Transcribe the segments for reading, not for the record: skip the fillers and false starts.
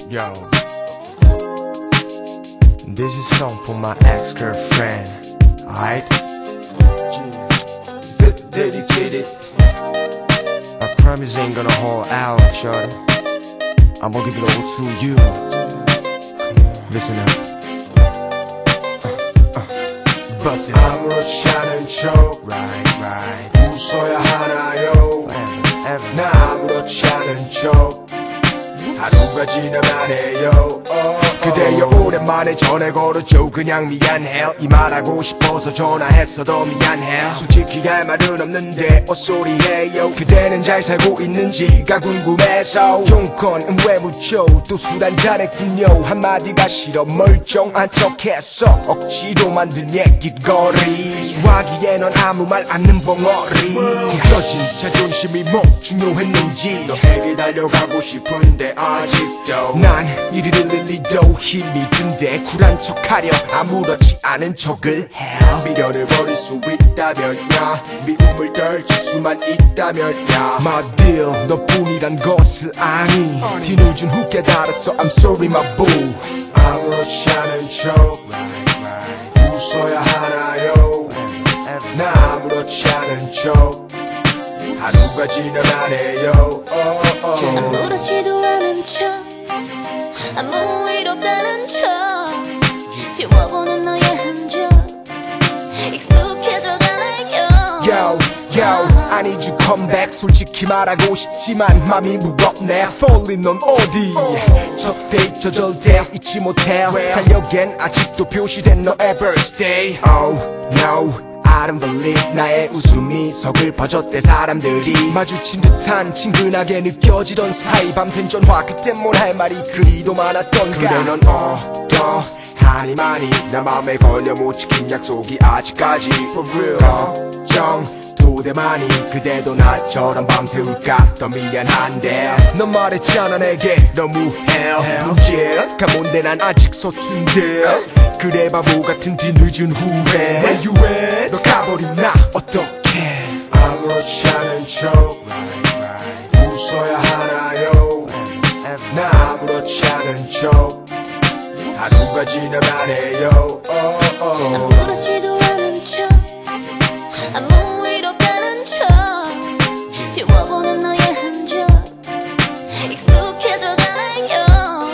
Yo, this is a song for my ex-girlfriend. Alright? It's dedicated. I promise I ain't gonna hold out, shorty. I'm gonna give it all to you. Listen up. Bust it. 아무렇지 않은 척 Right. 웃어야 하나요? Ever. 나 아무렇지 않은 척 하루가 지나만 해요. 그대여 오랜만에 전화 걸었죠. 그냥 미안해요. 이 말하고 싶어서 전화했어도 미안해요. 솔직히 할 말은 없는데 헛소리해요. 그대는 잘 살고 있는지가 궁금해서 용건은 왜 묻죠. 또 술 한잔했군요. 한마디가 싫어 멀쩡한 척했어. 억지로 만든 얘기거리. 수화기에 넌 아무 말 않는 벙어리. 구겨진 자존심이 뭐 중요했는지 너에게 달려가고 싶은데 아직도 난 이리를 리도 힘이 든데 쿨한 척하려 아무렇지 않은 척을 해. 미련을 버릴 수 있다면 야 미움을 떨칠 수만 있다면 야 My deal 너뿐이란 것을 아니 뒤늦은 후 깨달았어 I'm sorry my boo. 아무렇지 않은 척 웃어야 하나요? 나 아무렇지 않은 척 하루가 지나만 해요. 아무렇지도 않은 척 아무 일 없다는 척 지워보는 너의 흔적 익숙해져가네요. Yo I need you come back. 솔직히 말하고 싶지만 맘이 무겁네. Falling 넌 어디 첫 데이트 저절대 잊지 못해. 달력엔 아직도 표시된 너의 birthday. Oh no I don't believe 나의 웃음이 서글퍼졌대. 사람들이 마주친 듯한 친근하게 느껴지던 사이 밤샘 전화 그때 뭘 할 말이 그리도 많았던가. 그래 넌 어떠하니 많이 나 맘에 걸려 못 지킨 약속이 아직까지 For real 걱정 도 돼 많이 그대도 나처럼 밤새울까 더 미안한데 넌 말했잖아 내게 너무해 가본데 난 아직 서툰데 그래 바보 같은 뒤늦은 후회 Where you at? 너 가버린 나 어떡해. 아무렇지 않은 척 웃어야 하나요? 나 아무렇지 않은 척 하루가 지나만 해요. 아무렇지도 않은 척 아무 일 없다는 척 지워보는 너의 흔적 익숙해져가네요.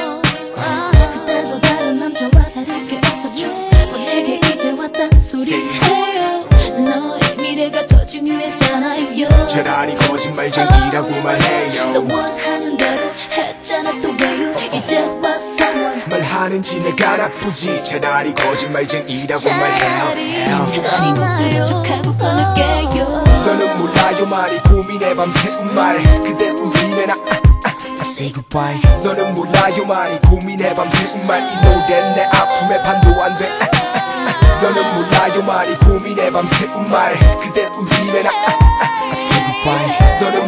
그때도 다른 남자와 다를 게 없었죠. 뭐 내게 이제 왔단 소리해요. 너의 미래가 더 중요했잖아요. 차라리 거짓말쟁이라고 말해요. 너 원하는 대로 했잖아 또 왜요 이제 와서 말하는지 내가 나쁘지 차라리 거짓말쟁이라고 말해요. 차라리 모르는 척하고 보낼게요. 너는 몰라요 많이 고민해 밤새운 말 그대 울리네 나 I say goodbye. 너는 몰라요 많이 고민해 밤새운 말 이 노래는 내 아픔의 반도 안 돼. 너는 몰라요 많이 고민해 밤새운 말 그대 울리네 나 I say goodbye. 너는